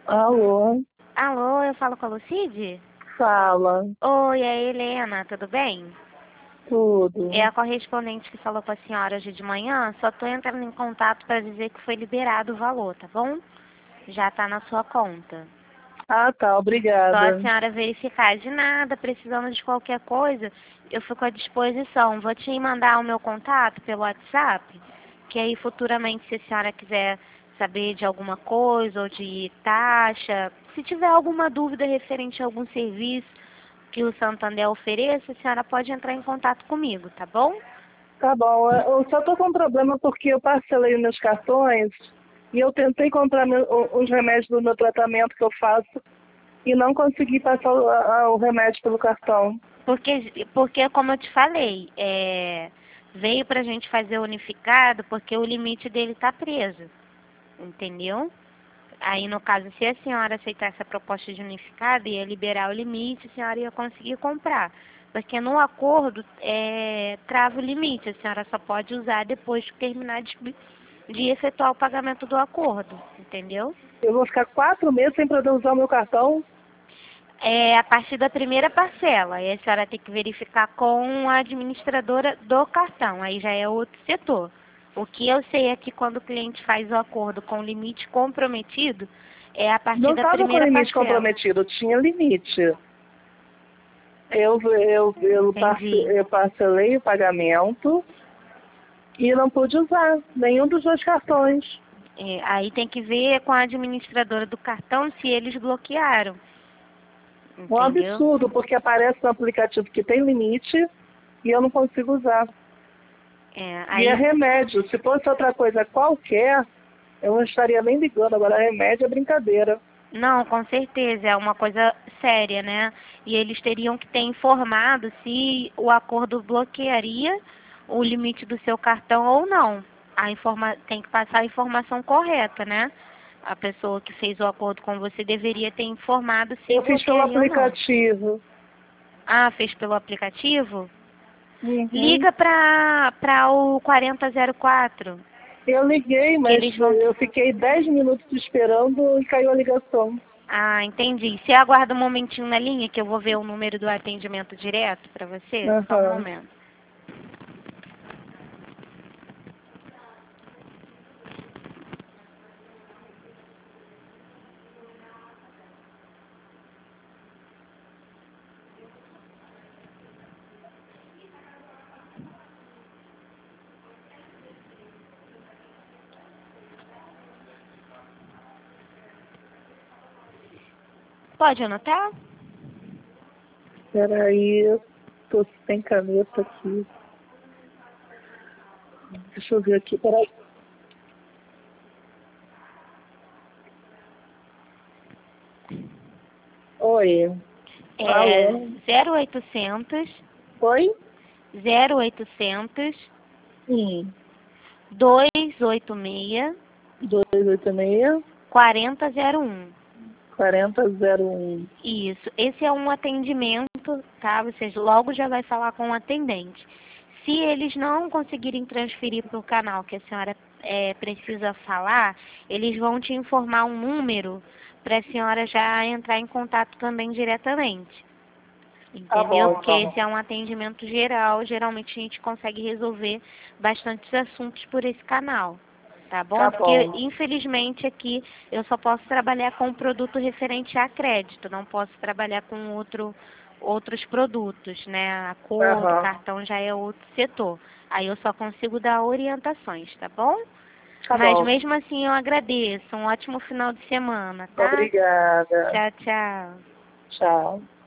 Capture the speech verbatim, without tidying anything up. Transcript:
Alô, Alô, eu falo com a Lucide? fala, Oi, é a Helena, tudo bem? É tudo. a correspondente que falou com a senhora hoje de manhã, só tô entrando em contato para dizer que foi liberado o valor, tá bom? Já tá na sua conta. Ah, tá, Só a obrigada. senhora verificar. De nada, precisando de qualquer coisa, eu fico à disposição. Vou te mandar o meu contato pelo WhatsApp, que aí futuramente, se a senhora quiser saber de alguma coisa ou de taxa, se tiver alguma dúvida referente a algum serviço que o Santander ofereça, a senhora pode entrar em contato comigo, tá bom? Tá bom, eu só tô com um problema porque eu parcelei meus cartões e eu tentei comprar meu- o- os remédios do meu tratamento que eu faço e não consegui passar o, a- o remédio pelo cartão. Porque, porque como eu te falei, é, veio pra gente fazer unificado porque o limite dele está preso, entendeu? Aí, no caso, se a senhora aceitar essa proposta de unificado, ia liberar o limite, a senhora ia conseguir comprar. Porque no acordo, é, trava o limite, a senhora só pode usar depois de terminar de, de efetuar o pagamento do acordo, entendeu? Eu vou ficar quatro meses sem poder usar o meu cartão. É a partir da primeira parcela, aí a senhora tem que verificar com a administradora do cartão, aí já é outro setor. O que eu sei é que quando o cliente faz o acordo com limite comprometido, é a partir Não da estava com primeira limite parcela. comprometido, tinha limite. Eu, eu, eu, parce- Entendi. eu parcelei o pagamento e não pude usar nenhum dos dois cartões. É, aí tem que ver com a administradora do cartão se eles bloquearam, Um entendeu? absurdo, porque aparece no aplicativo que tem limite e eu não consigo usar. É, E é aí, remédio. Se fosse outra coisa qualquer, eu não estaria nem ligando. Agora, remédio é brincadeira. não, com certeza, é uma coisa séria, né? E eles teriam que ter informado se o acordo bloquearia o limite do seu cartão ou não. A informa tem que passar a informação correta, né? A pessoa que fez o acordo com você deveria ter informado se Eu fiz pelo bloquearia ou não. aplicativo. Ah, fez pelo aplicativo? Uhum. Liga para para o quarenta zero quatro, Eu liguei, que mas eles vão. eu fiquei dez minutos esperando e caiu a ligação. Ah, entendi. Você aguarda um momentinho na linha que eu vou ver o número do atendimento direto para você? Só um Aham. momento. Pode anotar? Peraí, eu tô sem caneta aqui. Deixa eu ver aqui, peraí. Oi. É Alô? zero oitocentos, Oi? zero oitocentos, Sim. duzentos e oitenta e seis, dois oito seis, quarenta zero um. quarenta zero um. Isso. Esse é um atendimento, tá? Você logo já vai falar com o atendente. Se eles não conseguirem transferir para o canal que a senhora é, precisa falar, eles vão te informar um número para a senhora já entrar em contato também diretamente. Tá Entendeu? bom, Porque então. esse é um atendimento geral, geralmente a gente consegue resolver bastantes assuntos por esse canal. Tá bom? Tá Porque, bom. infelizmente, aqui eu só posso trabalhar com produto referente a crédito, não posso trabalhar com outro, outros produtos, né? Acordo, Aham. cartão já é outro setor. Aí eu só consigo dar orientações, tá bom? Tá Mas bom. mesmo assim eu agradeço. Um ótimo final de semana, tá? Obrigada. Tchau, tchau. Tchau.